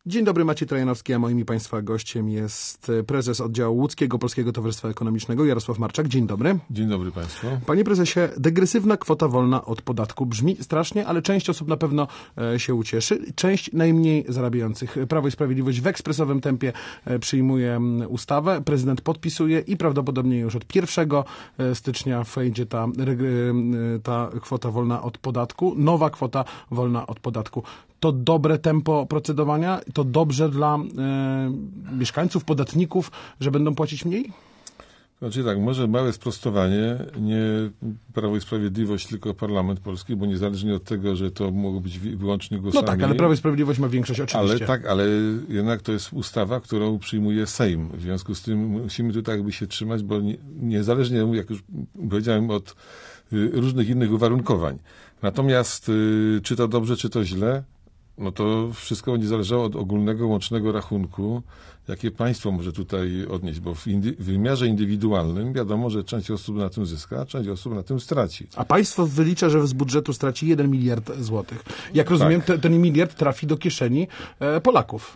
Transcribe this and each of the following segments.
Dzień dobry, Maciej Trajanowski, a moim i Państwa gościem jest prezes oddziału łódzkiego Polskiego Towarzystwa Ekonomicznego Jarosław Marczak. Dzień dobry. Dzień dobry Państwu. Panie prezesie, degresywna kwota wolna od podatku brzmi strasznie, ale część osób na pewno się ucieszy. Część najmniej zarabiających. Prawo i Sprawiedliwość w ekspresowym tempie przyjmuje ustawę, prezydent podpisuje i prawdopodobnie już od 1 stycznia wejdzie ta kwota wolna od podatku, nowa kwota wolna od podatku. To dobre tempo procedowania? To dobrze dla mieszkańców, podatników, że będą płacić mniej? Znaczy tak, może małe sprostowanie, nie Prawo i Sprawiedliwość, tylko Parlament Polski, bo niezależnie od tego, że to mogło być wyłącznie głosami. No tak, ale Prawo i Sprawiedliwość ma większość oczywiście. Ale jednak to jest ustawa, którą przyjmuje Sejm. W związku z tym musimy tutaj jakby się trzymać, bo niezależnie, jak już powiedziałem, od różnych innych uwarunkowań. Natomiast czy to dobrze, czy to źle, no to wszystko będzie zależało od ogólnego, łącznego rachunku, jakie państwo może tutaj odnieść, bo w wymiarze indywidualnym wiadomo, że część osób na tym zyska, a część osób na tym straci. A państwo wylicza, że z budżetu straci 1 miliard złotych. Jak rozumiem, ten miliard trafi do kieszeni Polaków.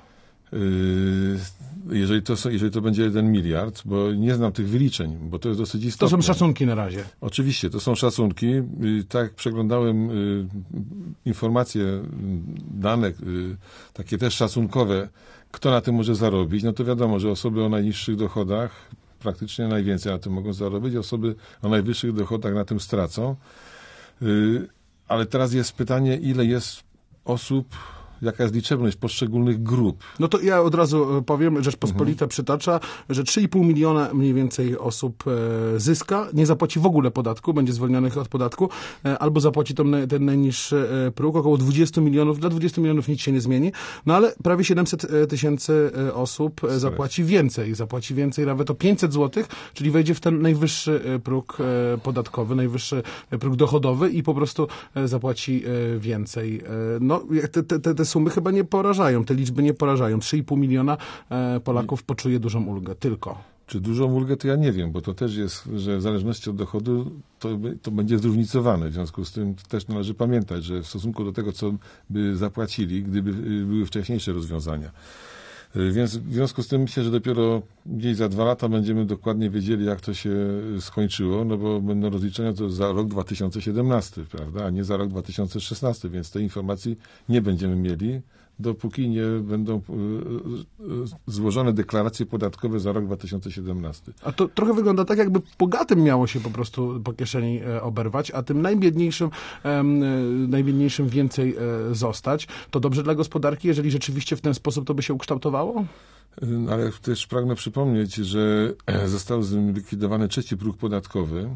Jeżeli to będzie 1 miliard, bo nie znam tych wyliczeń, bo to jest dosyć istotne. To są szacunki na razie. Oczywiście, to są szacunki. Tak jak przeglądałem informacje, dane, takie też szacunkowe, kto na tym może zarobić, no to wiadomo, że osoby o najniższych dochodach praktycznie najwięcej na tym mogą zarobić, osoby o najwyższych dochodach na tym stracą. Ale teraz jest pytanie, ile jest osób, jaka jest liczebność poszczególnych grup. No to ja od razu powiem, Rzeczpospolita przytacza, że 3,5 miliona mniej więcej osób zyska, nie zapłaci w ogóle podatku, będzie zwolnionych od podatku, albo zapłaci ten najniższy próg, około 20 milionów. Dla 20 milionów nic się nie zmieni, no ale prawie 700 tysięcy osób zapłaci więcej, nawet o 500 zł, czyli wejdzie w ten najwyższy próg podatkowy, najwyższy próg dochodowy i po prostu zapłaci więcej. No, te sumy chyba nie porażają, te liczby nie porażają. 3,5 miliona Polaków poczuje dużą ulgę, tylko. Czy dużą ulgę, to ja nie wiem, bo to też jest, że w zależności od dochodu to będzie zróżnicowane. W związku z tym też należy pamiętać, że w stosunku do tego, co by zapłacili, gdyby były wcześniejsze rozwiązania. Więc w związku z tym myślę, że dopiero gdzieś za 2 lata będziemy dokładnie wiedzieli, jak to się skończyło, no bo będą rozliczenia to za rok 2017, prawda, a nie za rok 2016, więc tej informacji nie będziemy mieli, dopóki nie będą złożone deklaracje podatkowe za rok 2017. A to trochę wygląda tak, jakby bogatym miało się po prostu po kieszeni oberwać, a tym najbiedniejszym więcej zostać. To dobrze dla gospodarki, jeżeli rzeczywiście w ten sposób to by się ukształtowało? Ale też pragnę przypomnieć, że został zlikwidowany 3. próg podatkowy.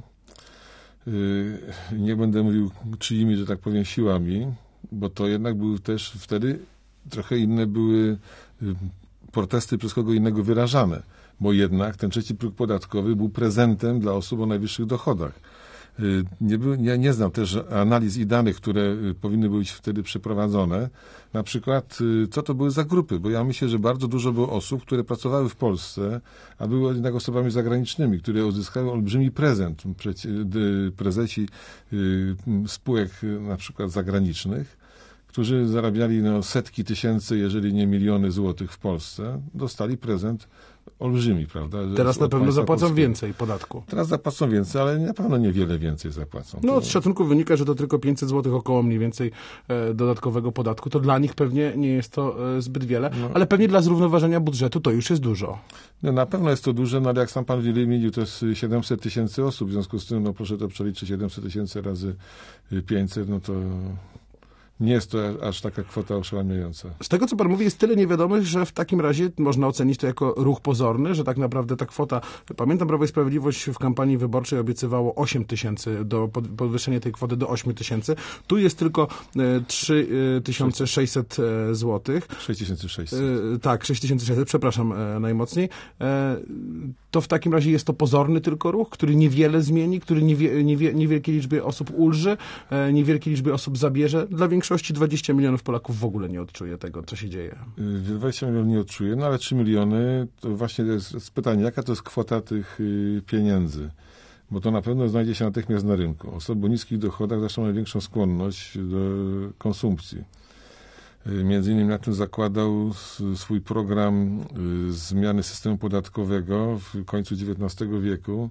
Nie będę mówił czyimi, że tak powiem, siłami, bo to jednak były też wtedy trochę inne były protesty przez kogo innego wyrażane, bo jednak ten 3. próg podatkowy był prezentem dla osób o najwyższych dochodach. Ja nie znam też analiz i danych, które powinny być wtedy przeprowadzone. Na przykład, co to były za grupy, bo ja myślę, że bardzo dużo było osób, które pracowały w Polsce, a były jednak osobami zagranicznymi, które uzyskały olbrzymi prezent, prezesi spółek na przykład zagranicznych, którzy zarabiali setki tysięcy, jeżeli nie miliony złotych w Polsce, dostali prezent olbrzymi, prawda? Teraz na pewno zapłacą więcej podatku. Teraz zapłacą więcej, ale na pewno niewiele więcej zapłacą. No z szacunku wynika, że to tylko 500 zł około mniej więcej dodatkowego podatku. To dla nich pewnie nie jest to zbyt wiele, ale pewnie dla zrównoważenia budżetu to już jest dużo. No, na pewno jest to duże, no ale jak sam pan wymienił, to jest 700 tysięcy osób, w związku z tym, no proszę to przeliczyć 700 tysięcy razy 500, no to nie jest to aż taka kwota oszałamiająca. Z tego, co pan mówi, jest tyle niewiadomych, że w takim razie można ocenić to jako ruch pozorny, że tak naprawdę ta kwota... Pamiętam, Prawo i Sprawiedliwość w kampanii wyborczej obiecywało 8 tysięcy, podwyższenie tej kwoty do 8 tysięcy. Tu jest tylko 3600 złotych. 6600. Tak, 6600, przepraszam najmocniej. To w takim razie jest to pozorny tylko ruch, który niewiele zmieni, który niewielkiej liczbie osób ulży, niewielkiej liczbie osób zabierze. Dla większości 20 milionów Polaków w ogóle nie odczuje tego, co się dzieje. 20 milionów nie odczuje, no ale 3 miliony, to właśnie jest pytanie, jaka to jest kwota tych pieniędzy? Bo to na pewno znajdzie się natychmiast na rynku. Osoby o niskich dochodach zawsze mają większą skłonność do konsumpcji. Między innymi na tym zakładał swój program zmiany systemu podatkowego w końcu XIX wieku.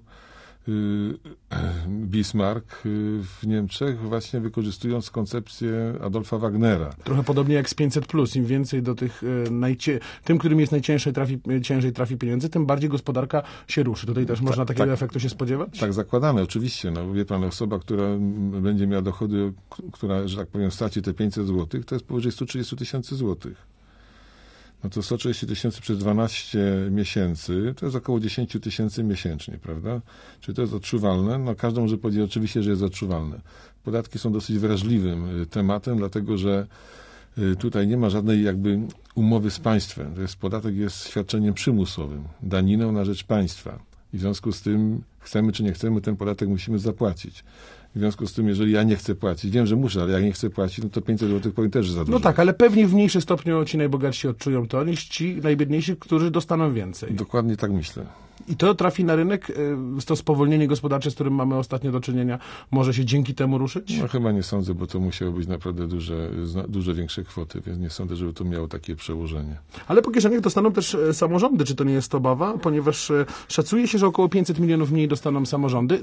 Bismarck w Niemczech, właśnie wykorzystując koncepcję Adolfa Wagnera. Trochę podobnie jak z 500+. Im więcej do tych tym, którym jest ciężej trafi pieniędzy, tym bardziej gospodarka się ruszy. Tutaj też można takiego efektu się spodziewać? Tak, zakładane, oczywiście. No, wie pan, osoba, która będzie miała dochody, która, że tak powiem, straci te 500 zł, to jest powyżej 130 000 złotych. No to 130 000 przez 12 miesięcy, to jest około 10 000 miesięcznie, prawda? Czy to jest odczuwalne? No każdy może powiedzieć oczywiście, że jest odczuwalne. Podatki są dosyć wrażliwym tematem, dlatego że tutaj nie ma żadnej jakby umowy z państwem. To jest, podatek jest świadczeniem przymusowym, daniną na rzecz państwa. I w związku z tym, chcemy czy nie chcemy, ten podatek musimy zapłacić. W związku z tym, jeżeli ja nie chcę płacić, wiem, że muszę, ale jak nie chcę płacić, no to 500 zł powiem też, że za dużo. No tak, ale pewnie w mniejszym stopniu ci najbogatsi odczują to, niż ci najbiedniejsi, którzy dostaną więcej. Dokładnie tak myślę. I to trafi na rynek, to spowolnienie gospodarcze, z którym mamy ostatnio do czynienia, może się dzięki temu ruszyć? No chyba nie sądzę, bo to musiały być naprawdę dużo większe kwoty, więc nie sądzę, żeby to miało takie przełożenie. Ale po kieszeniach dostaną też samorządy, czy to nie jest obawa? Ponieważ szacuje się, że około 500 milionów mniej dostaną samorządy.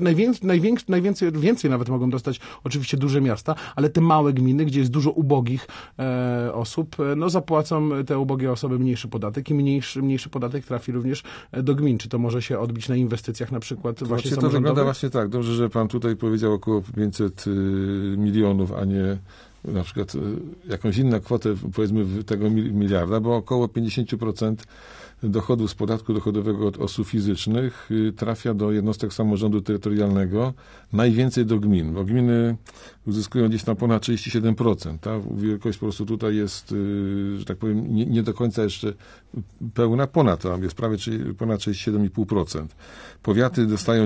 Więcej nawet mogą dostać oczywiście duże miasta, ale te małe gminy, gdzie jest dużo ubogich osób, no zapłacą te ubogie osoby mniejszy podatek i mniejszy podatek trafi również do gmin. Czy to może się odbić na inwestycjach na przykład właśnie samorządowych? To wygląda właśnie tak. Dobrze, że pan tutaj powiedział około 500 milionów, a nie na przykład jakąś inną kwotę, powiedzmy, tego miliarda, bo około 50% dochodu z podatku dochodowego od osób fizycznych trafia do jednostek samorządu terytorialnego, najwięcej do gmin, bo gminy uzyskują gdzieś tam ponad 37%. Ta wielkość po prostu tutaj jest, że tak powiem, nie do końca jeszcze pełna, tam jest prawie ponad 67,5%. Powiaty dostają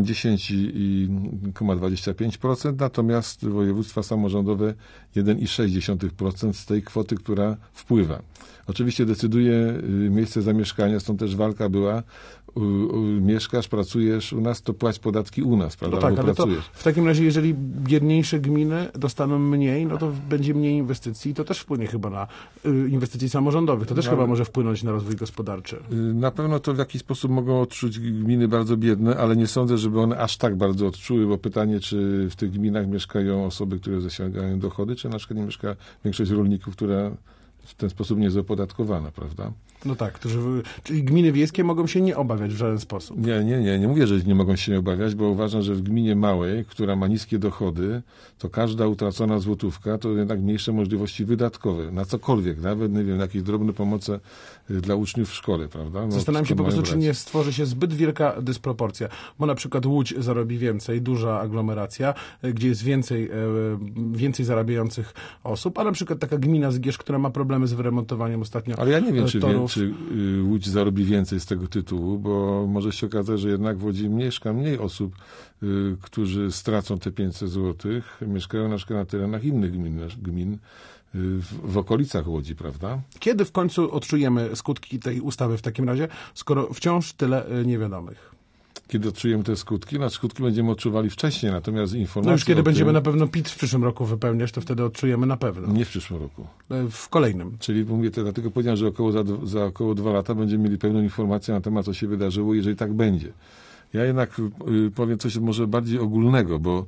10,25%, natomiast województwa samorządowe 1,6% z tej kwoty, która wpływa. Oczywiście decyduje miejsce zamieszkania, stąd też walka była. Mieszkasz, pracujesz u nas, to płać podatki u nas, prawda? No tak, ale to w takim razie, jeżeli biedniejsze gminy dostaną mniej, no to będzie mniej inwestycji i to też wpłynie chyba na inwestycji samorządowych. To też chyba może wpłynąć na rozwój gospodarczy. Na pewno to w jakiś sposób mogą odczuć gminy bardzo biedne, ale nie sądzę, żeby one aż tak bardzo odczuły, bo pytanie, czy w tych gminach mieszkają osoby, które zasięgają dochody, czy na przykład nie mieszka większość rolników, która w ten sposób nie jest opodatkowana, prawda? No tak, czyli gminy wiejskie mogą się nie obawiać w żaden sposób. Nie mówię, że nie mogą się nie obawiać, bo uważam, że w gminie małej, która ma niskie dochody, to każda utracona złotówka to jednak mniejsze możliwości wydatkowe, na cokolwiek, nawet, nie wiem, jakieś drobne pomoce dla uczniów w szkole, prawda? No, zastanawiam się po prostu, czy nie stworzy się zbyt wielka dysproporcja, bo na przykład Łódź zarobi więcej, duża aglomeracja, gdzie jest więcej zarabiających osób, a na przykład taka gmina Zgierz, która ma problemy z wyremontowaniem ostatnio. Ale ja nie wiem, czy Łódź zarobi więcej z tego tytułu, bo może się okazać, że jednak w Łodzi mieszka mniej osób, którzy stracą te 500 zł, mieszkają na przykład na terenach innych gmin w okolicach Łodzi, prawda? Kiedy w końcu odczujemy skutki tej ustawy w takim razie, skoro wciąż tyle niewiadomych? Kiedy odczujemy te skutki? No, skutki będziemy odczuwali wcześniej, natomiast informacje... No już kiedy będziemy na pewno PIT w przyszłym roku wypełniać, to wtedy odczujemy na pewno. Nie w przyszłym roku. W kolejnym. Czyli mówię, dlatego powiedziałem, że za około 2 lata będziemy mieli pełną informację na temat, co się wydarzyło, jeżeli tak będzie. Ja jednak powiem coś może bardziej ogólnego, bo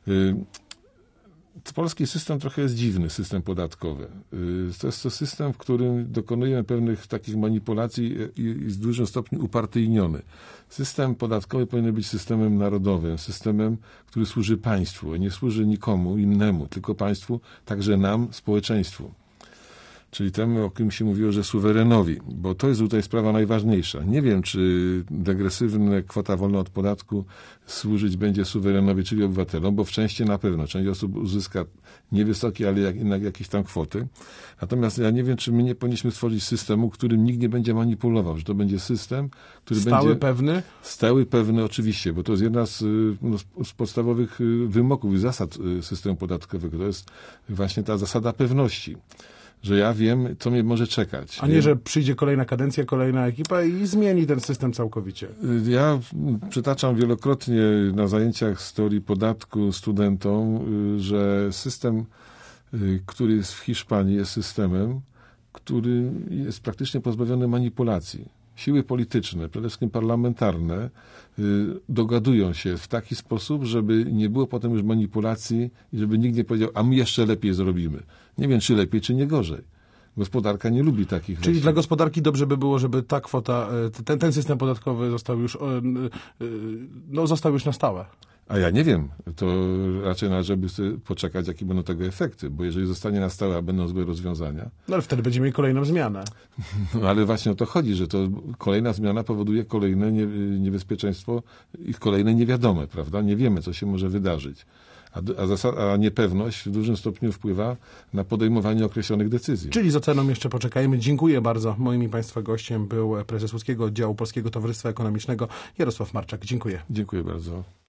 polski system trochę jest dziwny, system podatkowy. To jest to system, w którym dokonujemy pewnych takich manipulacji i w dużym stopniu upartyjniony. System podatkowy powinien być systemem narodowym, systemem, który służy państwu, nie służy nikomu innemu, tylko państwu, także nam, społeczeństwu. Czyli temu, o którym się mówiło, że suwerenowi, bo to jest tutaj sprawa najważniejsza. Nie wiem, czy degresywna kwota wolna od podatku służyć będzie suwerenowi, czyli obywatelom, bo w części na pewno. Część osób uzyska niewysokie, ale jednak jakieś tam kwoty. Natomiast ja nie wiem, czy my nie powinniśmy stworzyć systemu, którym nikt nie będzie manipulował, że to będzie system, który stały, będzie... pewny? Stały, pewny, oczywiście, bo to jest jedna z podstawowych wymogów i zasad systemu podatkowego. To jest właśnie ta zasada pewności. Że ja wiem, co mnie może czekać. A nie, że przyjdzie kolejna kadencja, kolejna ekipa i zmieni ten system całkowicie. Ja przytaczam wielokrotnie na zajęciach z teorii podatku studentom, że system, który jest w Hiszpanii, jest systemem, który jest praktycznie pozbawiony manipulacji. Siły polityczne, przede wszystkim parlamentarne, dogadują się w taki sposób, żeby nie było potem już manipulacji i żeby nikt nie powiedział, a my jeszcze lepiej zrobimy. Nie wiem, czy lepiej, czy nie gorzej. Gospodarka nie lubi takich rzeczy. Czyli dla gospodarki dobrze by było, żeby ta kwota, ten system podatkowy został już na stałe. A ja nie wiem, to raczej należałoby poczekać, jakie będą tego efekty, bo jeżeli zostanie na stałe, a będą złe rozwiązania... No ale wtedy będziemy mieli kolejną zmianę. No ale właśnie o to chodzi, że to kolejna zmiana powoduje kolejne niebezpieczeństwo i kolejne niewiadome, prawda? Nie wiemy, co się może wydarzyć. A niepewność w dużym stopniu wpływa na podejmowanie określonych decyzji. Czyli z oceną jeszcze poczekajmy. Dziękuję bardzo. Moim i Państwa gościem był prezes Łódzkiego Oddziału Polskiego Towarzystwa Ekonomicznego Jarosław Marczak. Dziękuję. Dziękuję bardzo.